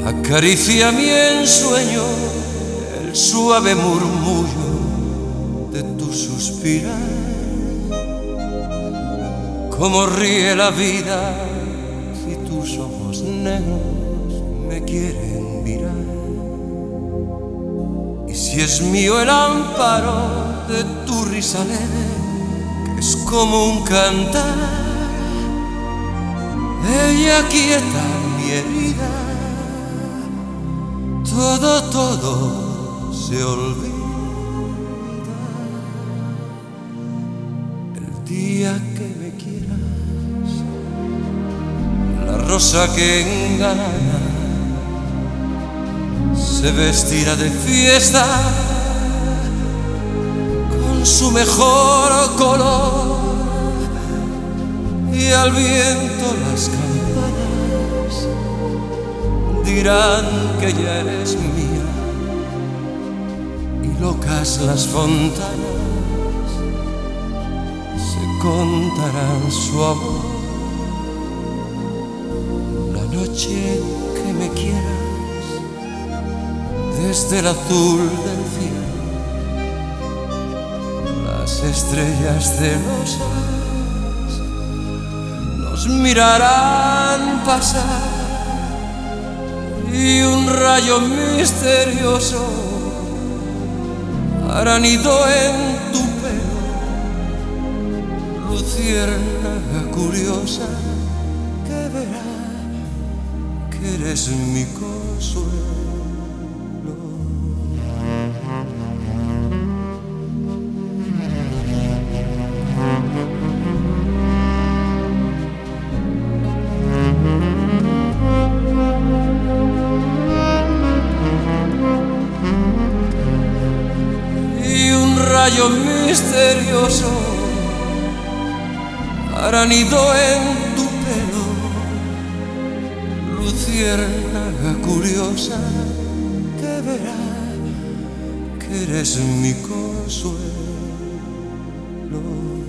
Acaricia mi ensueño el suave murmullo de tu suspirar. Cómo ríe la vida si tus ojos negros me quieren mirar. Y si es mío el amparo de tu risa leve, que es como un cantar, ella quieta mi herida. Todo se olvida. El día que me quieras, la rosa que engalana se vestirá de fiesta con su mejor color, y al viento las campanas dirán que ya eres mía, y locas las fontanas se contarán su amor. La noche que me quieras, desde el azul del cielo, las estrellas celosas nos mirarán pasar, y un rayo misterioso hará nido en tu pelo. Luciérnaga curiosa que verá que eres mi consuelo. Rayo misterioso hará nido en tu pelo. Luciérnaga curiosa que verá que eres mi consuelo.